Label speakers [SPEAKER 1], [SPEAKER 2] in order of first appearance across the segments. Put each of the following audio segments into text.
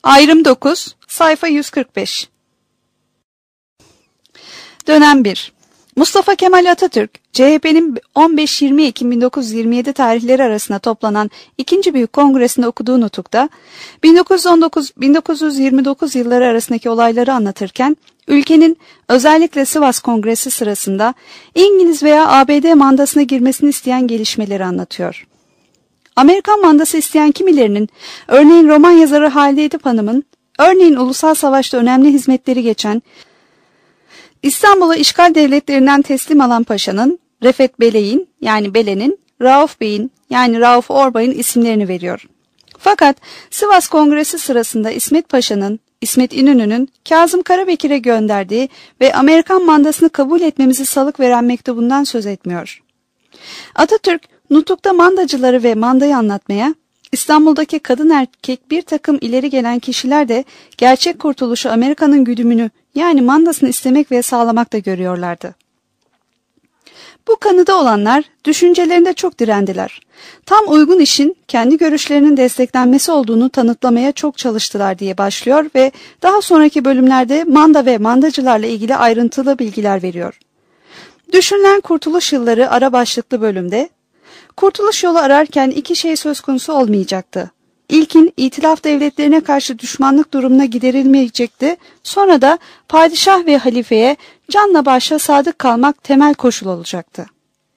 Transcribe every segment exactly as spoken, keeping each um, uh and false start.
[SPEAKER 1] Ayrım dokuz, sayfa yüz kırk beş. Dönem bir. Mustafa Kemal Atatürk, C H P'nin on beş yirmi Ekim bin dokuz yüz yirmi yedi tarihleri arasında toplanan ikinci Büyük Kongresi'nde okuduğu nutukta, bin dokuz yüz on dokuz bin dokuz yüz yirmi dokuz yılları arasındaki olayları anlatırken, ülkenin özellikle Sivas Kongresi sırasında İngiliz veya A B D mandasına girmesini isteyen gelişmeleri anlatıyor. Amerikan mandası isteyen kimilerinin, örneğin roman yazarı Halide Edip Hanım'ın, örneğin ulusal savaşta önemli hizmetleri geçen, İstanbul'u işgal devletlerinden teslim alan paşanın, Refet Bey'in yani Bele'nin, Rauf Bey'in yani Rauf Orbay'ın isimlerini veriyor. Fakat Sivas Kongresi sırasında İsmet Paşa'nın, İsmet İnönü'nün Kazım Karabekir'e gönderdiği ve Amerikan mandasını kabul etmemizi salık veren mektubundan söz etmiyor. Atatürk, nutukta mandacıları ve mandayı anlatmaya, İstanbul'daki kadın erkek bir takım ileri gelen kişiler de gerçek kurtuluşu Amerika'nın güdümünü yani mandasını istemek ve sağlamakta görüyorlardı. Bu kanıda olanlar düşüncelerinde çok direndiler. Tam uygun işin kendi görüşlerinin desteklenmesi olduğunu tanıtlamaya çok çalıştılar diye başlıyor ve daha sonraki bölümlerde manda ve mandacılarla ilgili ayrıntılı bilgiler veriyor. Düşünülen kurtuluş yılları ara başlıklı bölümde, kurtuluş yolu ararken iki şey söz konusu olmayacaktı. İlkin itilaf devletlerine karşı düşmanlık durumuna giderilmeyecekti, sonra da padişah ve halifeye canla başla sadık kalmak temel koşul olacaktı.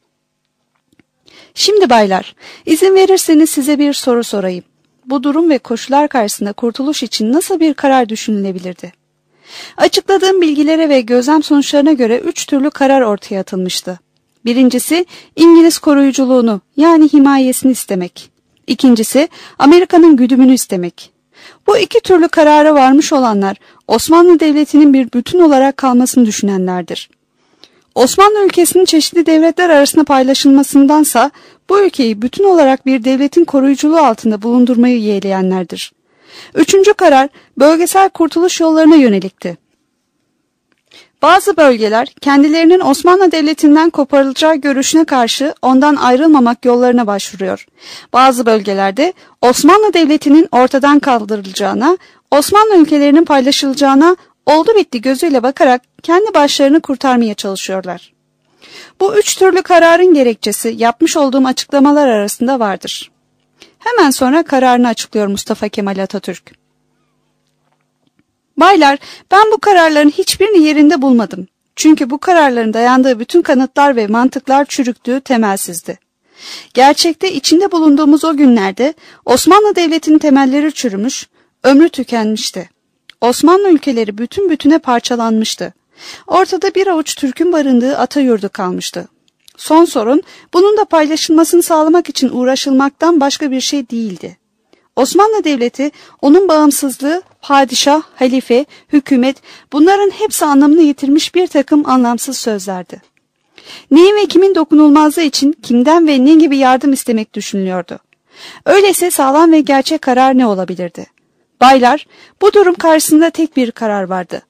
[SPEAKER 1] Şimdi baylar, izin verirseniz size bir soru sorayım. Bu durum ve koşullar karşısında kurtuluş için nasıl bir karar düşünülebilirdi? Açıkladığım bilgilere ve gözlem sonuçlarına göre üç türlü karar ortaya atılmıştı. Birincisi, İngiliz koruyuculuğunu yani himayesini istemek. İkincisi, Amerika'nın güdümünü istemek. Bu iki türlü karara varmış olanlar, Osmanlı Devleti'nin bir bütün olarak kalmasını düşünenlerdir. Osmanlı ülkesinin çeşitli devletler arasında paylaşılmasındansa, bu ülkeyi bütün olarak bir devletin koruyuculuğu altında bulundurmayı yeğleyenlerdir. Üçüncü karar, bölgesel kurtuluş yollarına yönelikti. Bazı bölgeler kendilerinin Osmanlı Devleti'nden koparılacağı görüşüne karşı ondan ayrılmamak yollarına başvuruyor. Bazı bölgelerde Osmanlı Devleti'nin ortadan kaldırılacağına, Osmanlı ülkelerinin paylaşılacağına oldu bitti gözüyle bakarak kendi başlarını kurtarmaya çalışıyorlar. Bu üç türlü kararın gerekçesi yapmış olduğum açıklamalar arasında vardır. Hemen sonra kararını açıklıyor Mustafa Kemal Atatürk. Baylar, ben bu kararların hiçbirini yerinde bulmadım. Çünkü bu kararların dayandığı bütün kanıtlar ve mantıklar çürüktü, temelsizdi. Gerçekte içinde bulunduğumuz o günlerde Osmanlı Devleti'nin temelleri çürümüş, ömrü tükenmişti. Osmanlı ülkeleri bütün bütüne parçalanmıştı. Ortada bir avuç Türk'ün barındığı ata yurdu kalmıştı. Son sorun, bunun da paylaşılmasını sağlamak için uğraşılmaktan başka bir şey değildi. Osmanlı Devleti, onun bağımsızlığı, padişah, halife, hükümet, bunların hepsi anlamını yitirmiş bir takım anlamsız sözlerdi. Neyin ve kimin dokunulmazlığı için kimden ve ne gibi yardım istemek düşünülüyordu. Öyleyse sağlam ve gerçek karar ne olabilirdi? Baylar, bu durum karşısında tek bir karar vardı.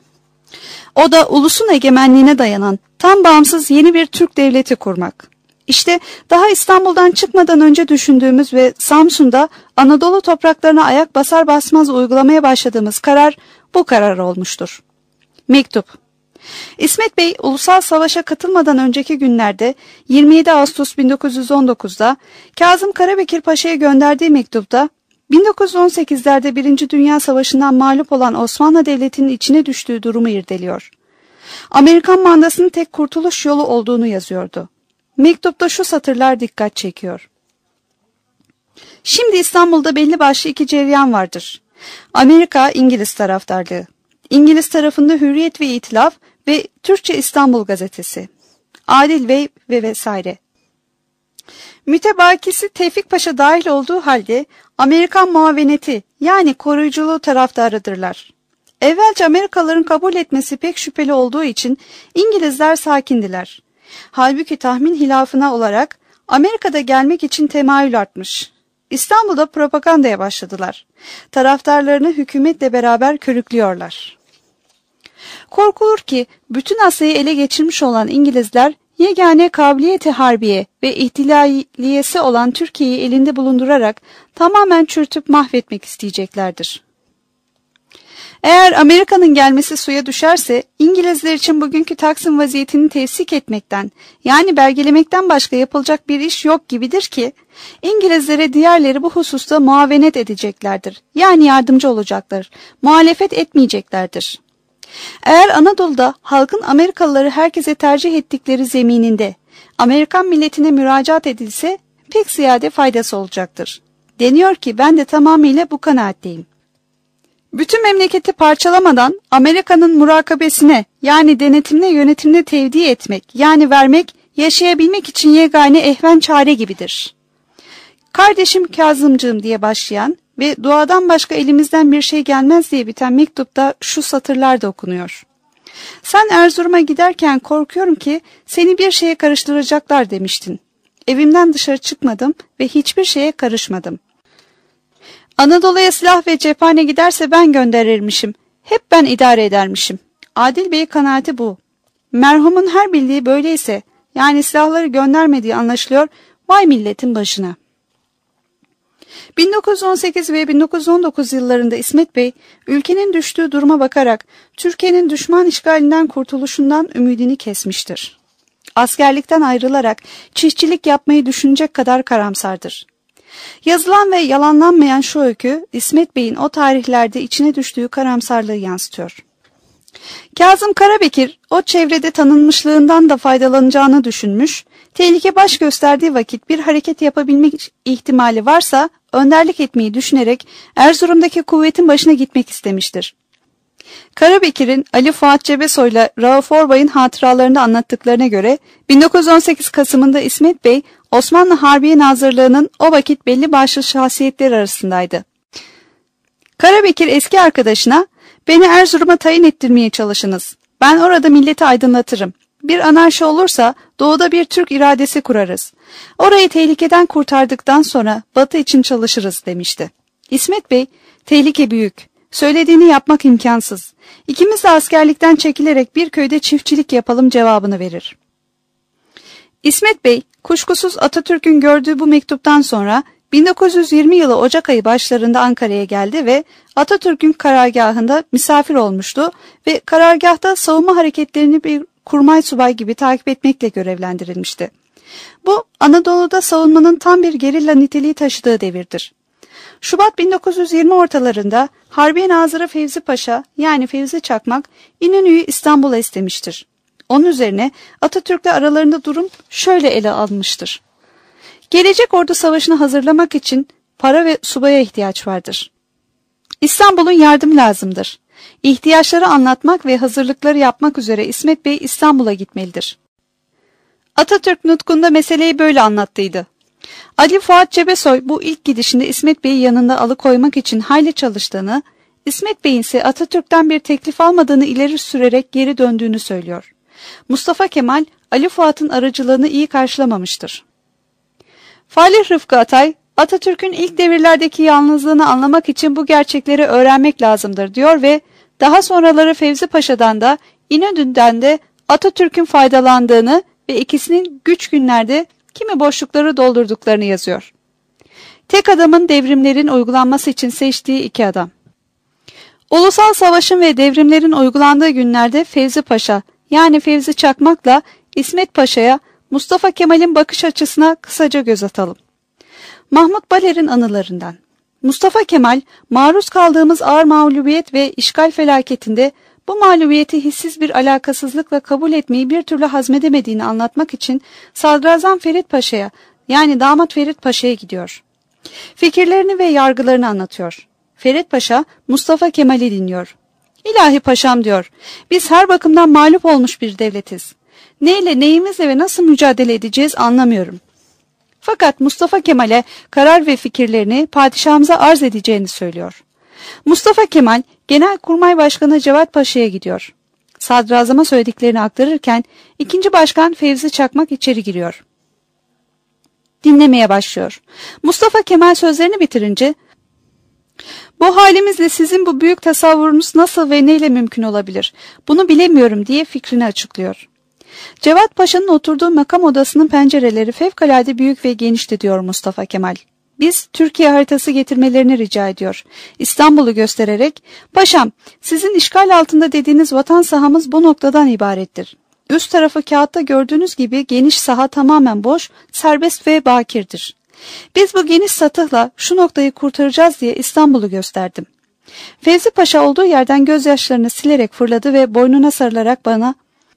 [SPEAKER 1] O da ulusun egemenliğine dayanan, tam bağımsız yeni bir Türk devleti kurmak. İşte daha İstanbul'dan çıkmadan önce düşündüğümüz ve Samsun'da Anadolu topraklarına ayak basar basmaz uygulamaya başladığımız karar bu karar olmuştur. Mektup. İsmet Bey, ulusal savaşa katılmadan önceki günlerde yirmi yedi Ağustos bin dokuz yüz on dokuz'da Kazım Karabekir Paşa'ya gönderdiği mektupta bin dokuz yüz on sekiz'lerde Birinci Dünya Savaşı'ndan mağlup olan Osmanlı Devleti'nin içine düştüğü durumu irdeliyor. Amerikan mandasının tek kurtuluş yolu olduğunu yazıyordu. Mektupta şu satırlar dikkat çekiyor. Şimdi İstanbul'da belli başlı iki cereyan vardır. Amerika, İngiliz taraftarlığı. İngiliz tarafında Hürriyet ve İtilaf ve Türkçe İstanbul Gazetesi. Adil Bey ve vesaire. Mütebakisi Tevfik Paşa dahil olduğu halde Amerikan muaveneti yani koruyuculuğu taraftarıdırlar. Evvelce Amerikalıların kabul etmesi pek şüpheli olduğu için İngilizler sakindiler. Halbuki tahmin hilafına olarak Amerika'da gelmek için temayül artmış. İstanbul'da propagandaya başladılar. Taraftarlarını hükümetle beraber körüklüyorlar. Korkulur ki bütün Asya'yı ele geçirmiş olan İngilizler yegane kabiliyeti harbiye ve ihtilaliyesi olan Türkiye'yi elinde bulundurarak tamamen çürütüp mahvetmek isteyeceklerdir. Eğer Amerika'nın gelmesi suya düşerse İngilizler için bugünkü Taksim vaziyetini tesik etmekten, yani belgelemekten başka yapılacak bir iş yok gibidir ki İngilizlere diğerleri bu hususta muavenet edeceklerdir. Yani yardımcı olacaklar, muhalefet etmeyeceklerdir. Eğer Anadolu'da halkın Amerikalıları herkese tercih ettikleri zemininde Amerikan milletine müracaat edilse pek ziyade faydası olacaktır. Deniyor ki ben de tamamıyla bu kanaatteyim. Bütün memleketi parçalamadan Amerika'nın murakabesine, yani denetimine, yönetimine tevdi etmek, yani vermek, yaşayabilmek için yegane ehven çare gibidir. Kardeşim Kazımcığım diye başlayan ve duadan başka elimizden bir şey gelmez diye biten mektupta şu satırlar da okunuyor. Sen Erzurum'a giderken korkuyorum ki seni bir şeye karıştıracaklar demiştin. Evimden dışarı çıkmadım ve hiçbir şeye karışmadım. Anadolu'ya silah ve cephane giderse ben gönderirmişim. Hep ben idare edermişim. Adil Bey kanaati bu. Merhumun her bildiği böyleyse, yani silahları göndermediği anlaşılıyor, vay milletin başına. bin dokuz yüz on sekiz ve bin dokuz yüz on dokuz yıllarında İsmet Bey, ülkenin düştüğü duruma bakarak Türkiye'nin düşman işgalinden kurtuluşundan ümidini kesmiştir. Askerlikten ayrılarak çiftçilik yapmayı düşünecek kadar karamsardır. Yazılan ve yalanlanmayan şu öykü, İsmet Bey'in o tarihlerde içine düştüğü karamsarlığı yansıtıyor. Kazım Karabekir, o çevrede tanınmışlığından da faydalanacağını düşünmüş, tehlike baş gösterdiği vakit bir hareket yapabilmek ihtimali varsa önderlik etmeyi düşünerek Erzurum'daki kuvvetin başına gitmek istemiştir. Karabekir'in Ali Fuat Cebesoy'la Rauf Orbay'ın hatıralarında anlattıklarına göre bin dokuz yüz on sekiz Kasım'ında İsmet Bey, Osmanlı Harbiye Nazırlığı'nın o vakit belli başlı şahsiyetleri arasındaydı. Karabekir eski arkadaşına, beni Erzurum'a tayin ettirmeye çalışınız. Ben orada milleti aydınlatırım. Bir anarşi olursa doğuda bir Türk iradesi kurarız. Orayı tehlikeden kurtardıktan sonra batı için çalışırız demişti. İsmet Bey, tehlike büyük. Söylediğini yapmak imkansız. İkimiz de askerlikten çekilerek bir köyde çiftçilik yapalım cevabını verir. İsmet Bey, kuşkusuz Atatürk'ün gördüğü bu mektuptan sonra bin dokuz yüz yirmi yılı Ocak ayı başlarında Ankara'ya geldi ve Atatürk'ün karargahında misafir olmuştu ve karargahta savunma hareketlerini bir kurmay subay gibi takip etmekle görevlendirilmişti. Bu, Anadolu'da savunmanın tam bir gerilla niteliği taşıdığı devirdir. Şubat bin dokuz yüz yirmi ortalarında Harbiye Nazırı Fevzi Paşa, yani Fevzi Çakmak, İnönü'yü İstanbul'a istemiştir. Onun üzerine Atatürk'le aralarında durum şöyle ele alınmıştır. Gelecek ordu savaşını hazırlamak için para ve subaya ihtiyaç vardır. İstanbul'un yardımı lazımdır. İhtiyaçları anlatmak ve hazırlıkları yapmak üzere İsmet Bey İstanbul'a gitmelidir. Atatürk nutkunda meseleyi böyle anlattıydı. Ali Fuat Cebesoy bu ilk gidişinde İsmet Bey'i yanında alıkoymak için hayli çalıştığını, İsmet Bey'in ise Atatürk'ten bir teklif almadığını ileri sürerek geri döndüğünü söylüyor. Mustafa Kemal, Ali Fuat'ın aracılığını iyi karşılamamıştır. Falih Rıfkı Atay, Atatürk'ün ilk devirlerdeki yalnızlığını anlamak için bu gerçekleri öğrenmek lazımdır diyor ve daha sonraları Fevzi Paşa'dan da İnönü'den de Atatürk'ün faydalandığını ve ikisinin güç günlerde kimi boşlukları doldurduklarını yazıyor. Tek adamın devrimlerin uygulanması için seçtiği iki adam. Ulusal savaşın ve devrimlerin uygulandığı günlerde Fevzi Paşa, yani Fevzi Çakmak'la İsmet Paşa'ya Mustafa Kemal'in bakış açısına kısaca göz atalım. Mahmut Baler'in anılarından. Mustafa Kemal, maruz kaldığımız ağır mağlubiyet ve işgal felaketinde bu mağlubiyeti hissiz bir alakasızlıkla kabul etmeyi bir türlü hazmedemediğini anlatmak için Sadrazam Ferit Paşa'ya, yani Damat Ferit Paşa'ya gidiyor. Fikirlerini ve yargılarını anlatıyor. Ferit Paşa, Mustafa Kemal'i dinliyor. İlahi paşam diyor, biz her bakımdan mağlup olmuş bir devletiz. Neyle, neyimizle ve nasıl mücadele edeceğiz anlamıyorum. Fakat Mustafa Kemal'e karar ve fikirlerini padişahımıza arz edeceğini söylüyor. Mustafa Kemal, Genelkurmay Başkanı Cevat Paşa'ya gidiyor. Sadrazama söylediklerini aktarırken ikinci başkan Fevzi Çakmak içeri giriyor. Dinlemeye başlıyor. Mustafa Kemal sözlerini bitirince, "Bu halimizle sizin bu büyük tasavvurunuz nasıl ve neyle mümkün olabilir? Bunu bilemiyorum," diye fikrini açıklıyor. Cevat Paşa'nın oturduğu makam odasının pencereleri fevkalade büyük ve genişti diyor Mustafa Kemal. Biz Türkiye haritası getirmelerini rica ediyor. İstanbul'u göstererek, paşam sizin işgal altında dediğiniz vatan sahamız bu noktadan ibarettir. Üst tarafı kağıtta gördüğünüz gibi geniş saha tamamen boş, serbest ve bakirdir. Biz bu geniş satıhla şu noktayı kurtaracağız diye İstanbul'u gösterdim. Fevzi Paşa olduğu yerden gözyaşlarını silerek fırladı ve boynuna sarılarak bana,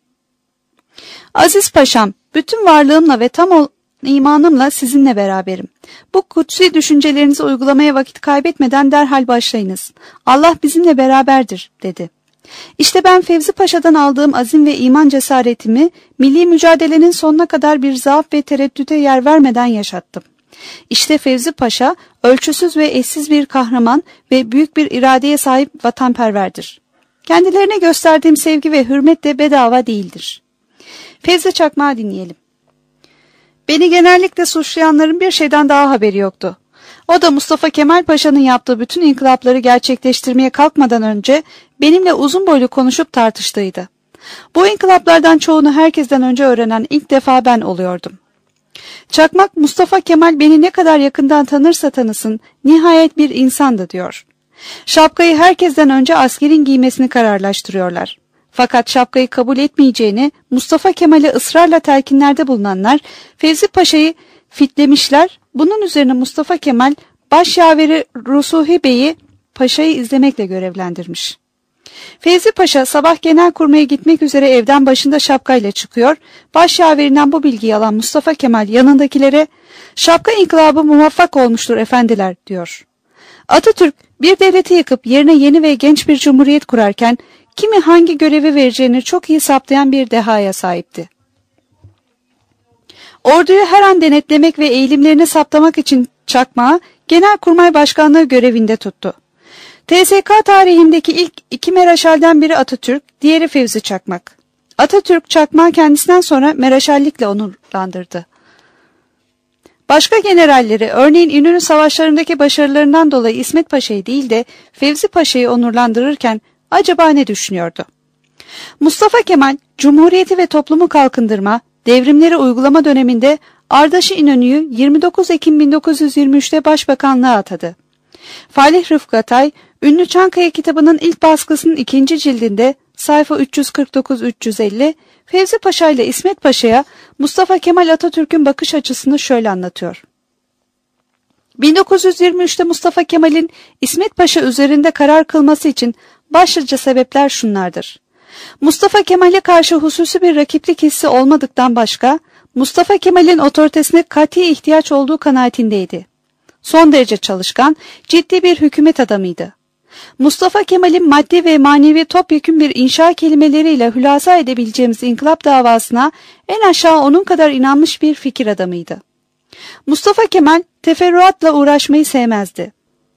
[SPEAKER 1] Aziz Paşam, bütün varlığımla ve tam ol imanımla sizinle beraberim. Bu kutsi düşüncelerinizi uygulamaya vakit kaybetmeden derhal başlayınız. Allah bizimle beraberdir, dedi. İşte ben Fevzi Paşa'dan aldığım azim ve iman cesaretimi milli mücadelenin sonuna kadar bir zaaf ve tereddüte yer vermeden yaşattım. İşte Fevzi Paşa ölçüsüz ve eşsiz bir kahraman ve büyük bir iradeye sahip vatanperverdir. Kendilerine gösterdiğim sevgi ve hürmet de bedava değildir. Fevzi Çakmak'ı dinleyelim. Beni genellikle suçlayanların bir şeyden daha haberi yoktu. O da Mustafa Kemal Paşa'nın yaptığı bütün inkılapları gerçekleştirmeye kalkmadan önce benimle uzun boylu konuşup tartıştığıydı. Bu inkılaplardan çoğunu herkesten önce öğrenen ilk defa ben oluyordum. Çakmak, Mustafa Kemal beni ne kadar yakından tanırsa tanısın, nihayet bir insandı diyor. Şapkayı herkesten önce askerin giymesini kararlaştırıyorlar. Fakat şapkayı kabul etmeyeceğini Mustafa Kemal'e ısrarla telkinlerde bulunanlar Fevzi Paşa'yı fitlemişler. Bunun üzerine Mustafa Kemal başyaveri Rusuhi Bey'i Paşa'yı izlemekle görevlendirmiş. Fevzi Paşa sabah genelkurmaya gitmek üzere evden başında şapkayla çıkıyor. Başyaverinden bu bilgiyi alan Mustafa Kemal yanındakilere "Şapka inkılabı muvaffak olmuştur efendiler," diyor. Atatürk bir devleti yıkıp yerine yeni ve genç bir cumhuriyet kurarken kimi hangi görevi vereceğini çok iyi saptayan bir dehaya sahipti. Orduyu her an denetlemek ve eğilimlerini saptamak için Çakmak'ı Genelkurmay Başkanlığı görevinde tuttu. T S K tarihindeki ilk iki Meraşal'den biri Atatürk, diğeri Fevzi Çakmak. Atatürk Çakmak'ı kendisinden sonra Meraşallikle onurlandırdı. Başka generalleri, örneğin İnönü savaşlarındaki başarılarından dolayı İsmet Paşa'yı değil de Fevzi Paşa'yı onurlandırırken acaba ne düşünüyordu? Mustafa Kemal, Cumhuriyeti ve toplumu kalkındırma, devrimleri uygulama döneminde Ardaşı İnönü'yü yirmi dokuz Ekim bin dokuz yüz yirmi üç'te başbakanlığa atadı. Falih Rıfkı Atay, ünlü Çankaya kitabının ilk baskısının ikinci cildinde sayfa üç yüz kırk dokuz üç yüz elli, Fevzi Paşa ile İsmet Paşa'ya Mustafa Kemal Atatürk'ün bakış açısını şöyle anlatıyor. bin dokuz yüz yirmi üç'te Mustafa Kemal'in İsmet Paşa üzerinde karar kılması için başlıca sebepler şunlardır. Mustafa Kemal'e karşı hususi bir rakiplik hissi olmadıktan başka, Mustafa Kemal'in otoritesine kati ihtiyaç olduğu kanaatindeydi. Son derece çalışkan, ciddi bir hükümet adamıydı. Mustafa Kemal'in maddi ve manevi topyekün bir inşa kelimeleriyle hülasa edebileceğimiz inkılap davasına en aşağı onun kadar inanmış bir fikir adamıydı. Mustafa Kemal teferruatla uğraşmayı sevmezdi.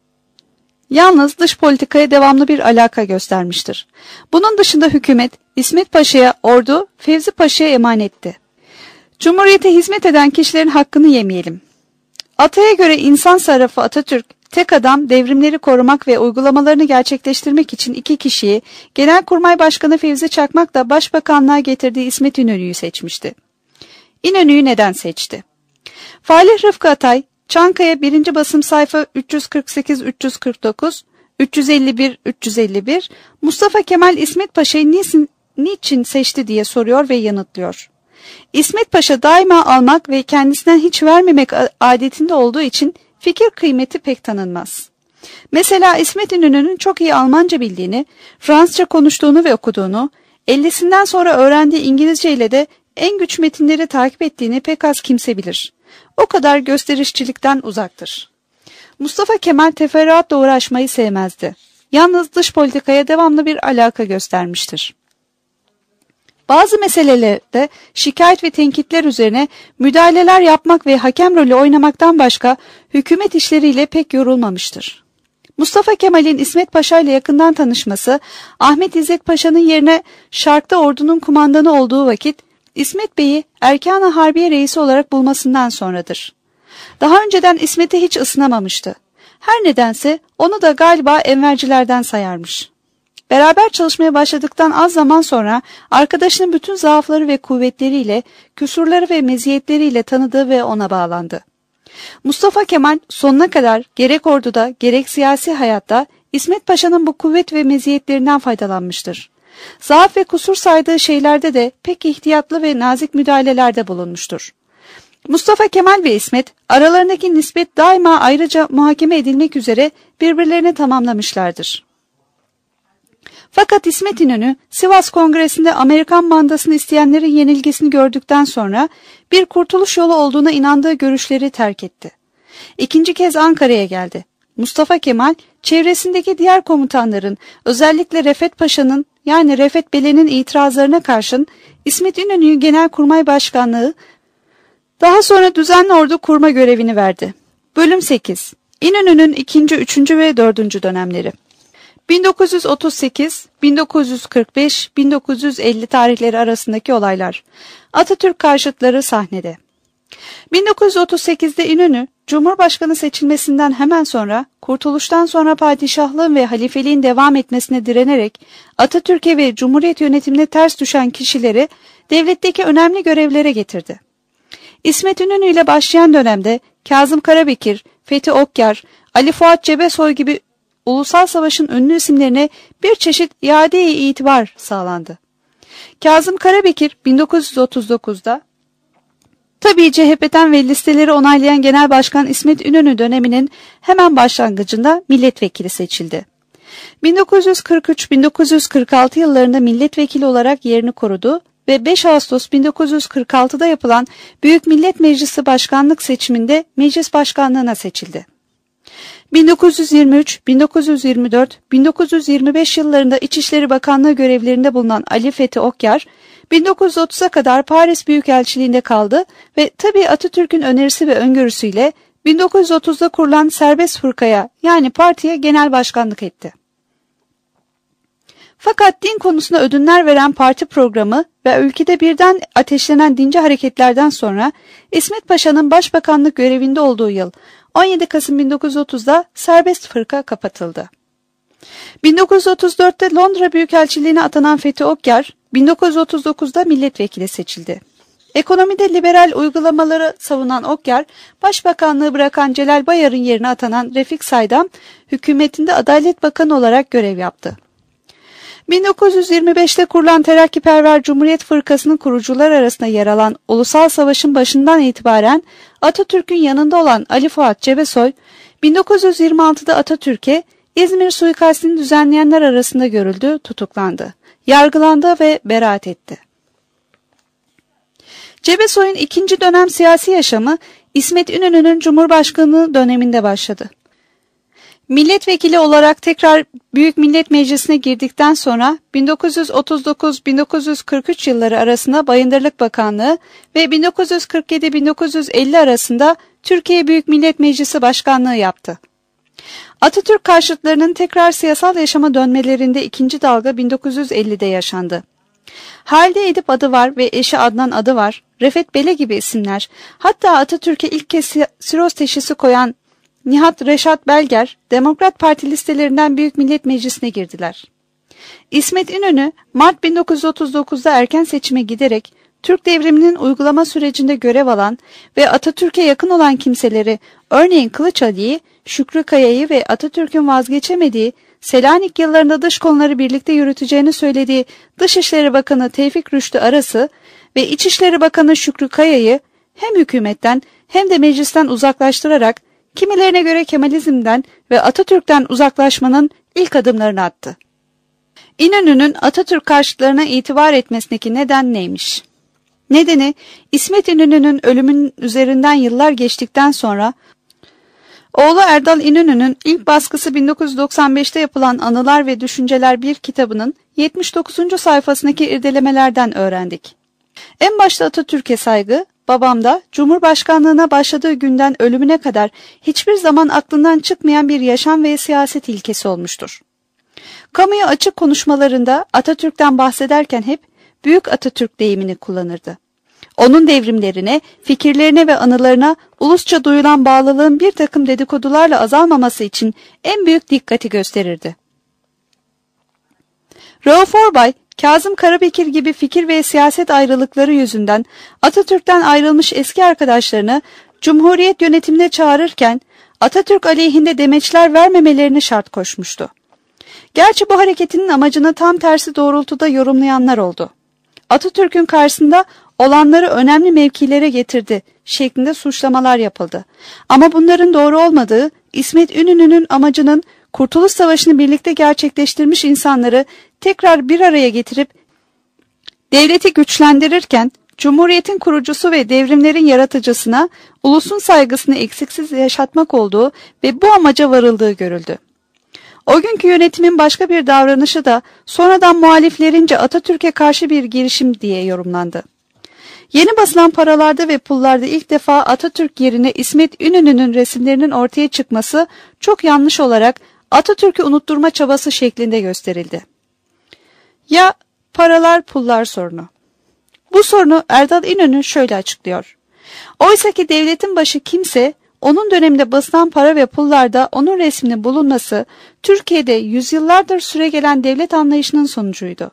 [SPEAKER 1] Yalnız dış politikaya devamlı bir alaka göstermiştir. Bunun dışında hükümet, İsmet Paşa'ya ordu, Fevzi Paşa'ya emanetti. Cumhuriyete hizmet eden kişilerin hakkını yemeyelim. Atay'a göre insan sarrafı Atatürk, tek adam devrimleri korumak ve uygulamalarını gerçekleştirmek için iki kişiyi, Genelkurmay Başkanı Fevzi Çakmak'la Başbakanlığa getirdiği İsmet İnönü'yü seçmişti. İnönü'yü neden seçti? Falih Rıfkı Atay, Çankaya birinci basım sayfa üç yüz kırk sekiz üç yüz kırk dokuz, üç yüz elli bir üç yüz elli bir, Mustafa Kemal İsmet Paşa'yı niçin, niçin seçti diye soruyor ve yanıtlıyor. İsmet Paşa daima almak ve kendisinden hiç vermemek adetinde olduğu için fikir kıymeti pek tanınmaz. Mesela İsmet İnönü'nün çok iyi Almanca bildiğini, Fransızca konuştuğunu ve okuduğunu, ellisinden sonra öğrendiği İngilizce ile de en güç metinleri takip ettiğini pek az kimse bilir. O kadar gösterişçilikten uzaktır. Mustafa Kemal teferruatla uğraşmayı sevmezdi. Yalnız dış politikaya devamlı bir alaka göstermiştir. Bazı meselelerde şikayet ve tenkitler üzerine müdahaleler yapmak ve hakem rolü oynamaktan başka hükümet işleriyle pek yorulmamıştır. Mustafa Kemal'in İsmet Paşa ile yakından tanışması, Ahmet İzzet Paşa'nın yerine Şark'ta ordunun kumandanı olduğu vakit İsmet Bey'i Erkan-ı Harbiye Reisi olarak bulmasından sonradır. Daha önceden İsmet'e hiç ısınamamıştı. Her nedense onu da galiba envercilerden sayarmış. Beraber çalışmaya başladıktan az zaman sonra arkadaşının bütün zaafları ve kuvvetleriyle, küsurları ve meziyetleriyle tanıdı ve ona bağlandı. Mustafa Kemal sonuna kadar gerek orduda gerek siyasi hayatta İsmet Paşa'nın bu kuvvet ve meziyetlerinden faydalanmıştır. Zaaf ve kusur saydığı şeylerde de pek ihtiyatlı ve nazik müdahalelerde bulunmuştur. Mustafa Kemal ve İsmet aralarındaki nispet daima ayrıca muhakeme edilmek üzere birbirlerini tamamlamışlardır. Fakat İsmet İnönü Sivas Kongresi'nde Amerikan mandasını isteyenlerin yenilgisini gördükten sonra bir kurtuluş yolu olduğuna inandığı görüşleri terk etti. İkinci kez Ankara'ya geldi. Mustafa Kemal çevresindeki diğer komutanların, özellikle Refet Paşa'nın yani Refet Bey'in itirazlarına karşın İsmet İnönü'yü Genelkurmay Başkanlığı, daha sonra düzenli ordu kurma görevini verdi. Bölüm sekiz. İnönü'nün ikinci, üçüncü ve dördüncü dönemleri. bin dokuz yüz otuz sekiz bin dokuz yüz kırk beş bin dokuz yüz elli tarihleri arasındaki olaylar. Atatürk karşıtları sahnede. bin dokuz yüz otuz sekizde İnönü, Cumhurbaşkanı seçilmesinden hemen sonra, kurtuluştan sonra padişahlığın ve halifeliğin devam etmesine direnerek Atatürk'e ve Cumhuriyet yönetimine ters düşen kişileri devletteki önemli görevlere getirdi. İsmet İnönü ile başlayan dönemde Kazım Karabekir, Fethi Okyar, Ali Fuat Cebesoy gibi ulusal savaşın ünlü isimlerine bir çeşit iade-i itibar sağlandı. Kazım Karabekir bin dokuz yüz otuz dokuzda tabii C H P'den ve listeleri onaylayan Genel Başkan İsmet İnönü döneminin hemen başlangıcında milletvekili seçildi. bin dokuz yüz kırk üç bin dokuz yüz kırk altı yıllarında milletvekili olarak yerini korudu ve beş Ağustos bin dokuz yüz kırk altıda yapılan Büyük Millet Meclisi Başkanlık seçiminde meclis başkanlığına seçildi. bin dokuz yüz yirmi üç bin dokuz yüz yirmi dört bin dokuz yüz yirmi beş yıllarında İçişleri Bakanlığı görevlerinde bulunan Ali Fethi Okyar, bin dokuz yüz otuza kadar Paris Büyükelçiliğinde kaldı ve tabii Atatürk'ün önerisi ve öngörüsüyle bin dokuz yüz otuzda kurulan Serbest Fırka'ya yani partiye genel başkanlık etti. Fakat din konusunda ödünler veren parti programı ve ülkede birden ateşlenen dinci hareketlerden sonra İsmet Paşa'nın başbakanlık görevinde olduğu yıl on yedi Kasım bin dokuz yüz otuzda Serbest Fırka kapatıldı. bin dokuz yüz otuz dörtte Londra Büyükelçiliğine atanan Fethi Okyar, bin dokuz yüz otuz dokuzda milletvekili seçildi. Ekonomide liberal uygulamaları savunan Okyar, başbakanlığı bırakan Celal Bayar'ın yerine atanan Refik Saydam, hükümetinde Adalet Bakanı olarak görev yaptı. bin dokuz yüz yirmi beşte kurulan Terakkiperver Cumhuriyet Fırkası'nın kurucular arasında yer alan Ulusal Savaş'ın başından itibaren Atatürk'ün yanında olan Ali Fuat Cebesoy, bin dokuz yüz yirmi altıda Atatürk'e İzmir suikastini düzenleyenler arasında görüldü, tutuklandı, yargılandı ve beraat etti. Cebesoy'un ikinci dönem siyasi yaşamı İsmet İnönü'nün Cumhurbaşkanlığı döneminde başladı. Milletvekili olarak tekrar Büyük Millet Meclisi'ne girdikten sonra bin dokuz yüz otuz dokuz bin dokuz yüz kırk üç yılları arasında Bayındırlık Bakanlığı ve bin dokuz yüz kırk yedi bin dokuz yüz elli arasında Türkiye Büyük Millet Meclisi Başkanlığı yaptı. Atatürk karşıtlarının tekrar siyasal yaşama dönmelerinde ikinci dalga bin dokuz yüz ellide yaşandı. Halide Edip adı var ve eşi Adnan adı var, Refet Bele gibi isimler, hatta Atatürk'e ilk kez siroz teşhisi koyan Nihat Reşat Belger, Demokrat Parti listelerinden Büyük Millet Meclisi'ne girdiler. İsmet İnönü, Mart bin dokuz yüz otuz dokuzda erken seçime giderek, Türk devriminin uygulama sürecinde görev alan ve Atatürk'e yakın olan kimseleri, örneğin Kılıç Ali'yi, Şükrü Kaya'yı ve Atatürk'ün vazgeçemediği, Selanik yıllarında dış konuları birlikte yürüteceğini söylediği Dışişleri Bakanı Tevfik Rüştü Aras'ı ve İçişleri Bakanı Şükrü Kaya'yı hem hükümetten hem de meclisten uzaklaştırarak kimilerine göre Kemalizm'den ve Atatürk'ten uzaklaşmanın ilk adımlarını attı. İnönü'nün Atatürk karşıtlarına itibar etmesindeki neden neymiş? Nedeni, İsmet İnönü'nün ölümünün üzerinden yıllar geçtikten sonra oğlu Erdal İnönü'nün ilk baskısı bin dokuz yüz doksan beşte yapılan Anılar ve Düşünceler bir kitabının yetmiş dokuzuncu sayfasındaki irdelemelerden öğrendik. En başta Atatürk'e saygı, babamda Cumhurbaşkanlığına başladığı günden ölümüne kadar hiçbir zaman aklından çıkmayan bir yaşam ve siyaset ilkesi olmuştur. Kamuya açık konuşmalarında Atatürk'ten bahsederken hep Büyük Atatürk deyimini kullanırdı. Onun devrimlerine, fikirlerine ve anılarına ulusça duyulan bağlılığın bir takım dedikodularla azalmaması için en büyük dikkati gösterirdi. Rauf Orbay, Kazım Karabekir gibi fikir ve siyaset ayrılıkları yüzünden Atatürk'ten ayrılmış eski arkadaşlarını Cumhuriyet yönetimine çağırırken Atatürk aleyhinde demeçler vermemelerini şart koşmuştu. Gerçi bu hareketinin amacını tam tersi doğrultuda yorumlayanlar oldu. Atatürk'ün karşısında olanları önemli mevkilere getirdi şeklinde suçlamalar yapıldı. Ama bunların doğru olmadığı, İsmet İnönü'nün amacının Kurtuluş Savaşı'nı birlikte gerçekleştirmiş insanları tekrar bir araya getirip devleti güçlendirirken Cumhuriyetin kurucusu ve devrimlerin yaratıcısına ulusun saygısını eksiksiz yaşatmak olduğu ve bu amaca varıldığı görüldü. O günkü yönetimin başka bir davranışı da sonradan muhaliflerince Atatürk'e karşı bir girişim diye yorumlandı. Yeni basılan paralarda ve pullarda ilk defa Atatürk yerine İsmet İnönü'nün resimlerinin ortaya çıkması çok yanlış olarak Atatürk'ü unutturma çabası şeklinde gösterildi. Ya paralar pullar sorunu? Bu sorunu Erdal İnönü şöyle açıklıyor. Oysa ki devletin başı kimse, onun döneminde basılan para ve pullarda onun resminin bulunması Türkiye'de yüzyıllardır süregelen devlet anlayışının sonucuydu.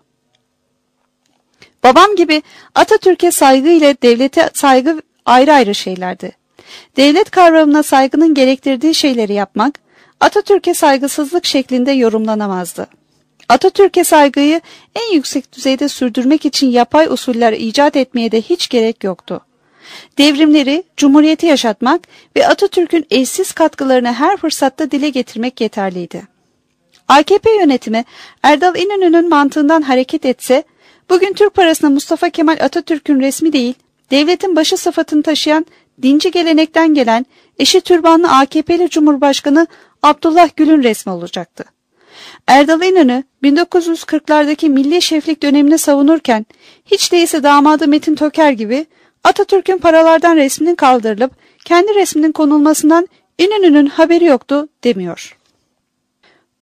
[SPEAKER 1] Babam gibi Atatürk'e saygı ile devlete saygı ayrı ayrı şeylerdi. Devlet kavramına saygının gerektirdiği şeyleri yapmak, Atatürk'e saygısızlık şeklinde yorumlanamazdı. Atatürk'e saygıyı en yüksek düzeyde sürdürmek için yapay usuller icat etmeye de hiç gerek yoktu. Devrimleri, Cumhuriyeti yaşatmak ve Atatürk'ün eşsiz katkılarını her fırsatta dile getirmek yeterliydi. A K P yönetimi Erdal İnönü'nün mantığından hareket etse, bugün Türk parasına Mustafa Kemal Atatürk'ün resmi değil, devletin başı sıfatını taşıyan, dinci gelenekten gelen, eşi türbanlı A K P'li Cumhurbaşkanı Abdullah Gül'ün resmi olacaktı. Erdal İnönü bin dokuz yüz kırklardaki milli şeflik dönemini savunurken, hiç değilse damadı Metin Töker gibi, Atatürk'ün paralardan resminin kaldırılıp kendi resminin konulmasından İnönü'nün haberi yoktu demiyor.